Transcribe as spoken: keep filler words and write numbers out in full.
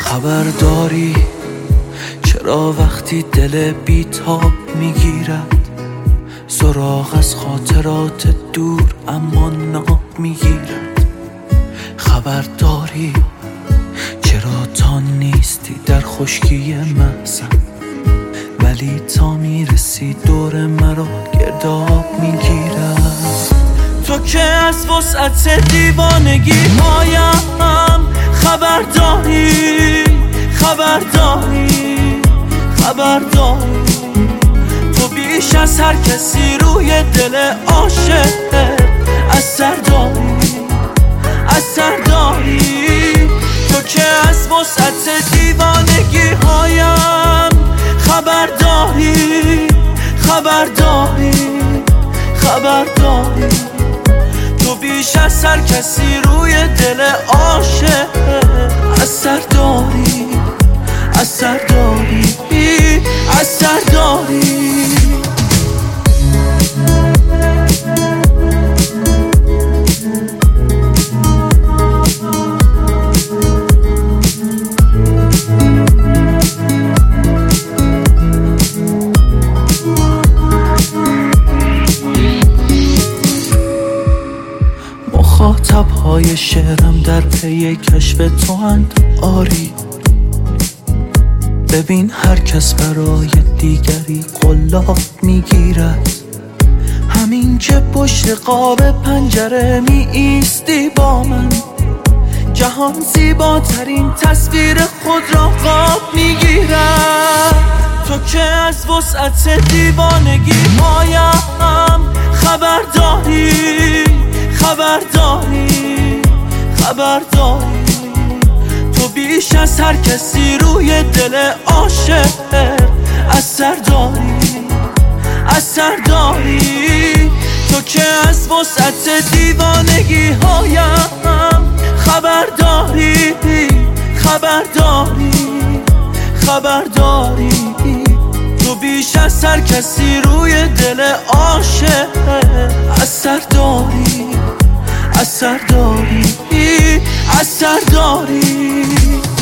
خبر داری چرا وقتی دل بیتاب میگیرد سراغ از خاطرات دور اما ناب میگیرد؟ خبر داری چرا تا نیستی در خشکی محزن ولی تا میرسی دور مرا گرداب میگیرد؟ تو که از وسعت دیوانگی هایم خبر داری خبر داری خبر داری تو بیش از هر کسی روی دل عاشق اثر داری اثر داری تو که از وسعت دیوانگی هایم خبر داری خبر داری خبر داری تو بیش از هر کسی روی دل عاشق اثر داری اثر داری اثر داری مخاطب های شعرم در پی کشف تو اند آری ببین هر کس برای دیگری قلاب میگیرد همین که پشت قاب پنجره می ایستی با من جهان زیباترین تصویر خود را قاب میگیرد تو که از وسعت دیوانگی هایم خبر داری خبر داری خبر داری تو بیش از هر کسی روی دل عاشق اثر داری اثر داری تو که از وسعت دیوانگی هایم خبر داری خبر داری خبر داری تو بیش از هر کسی روی دل عاشق اثر داری اثر داری اثر داری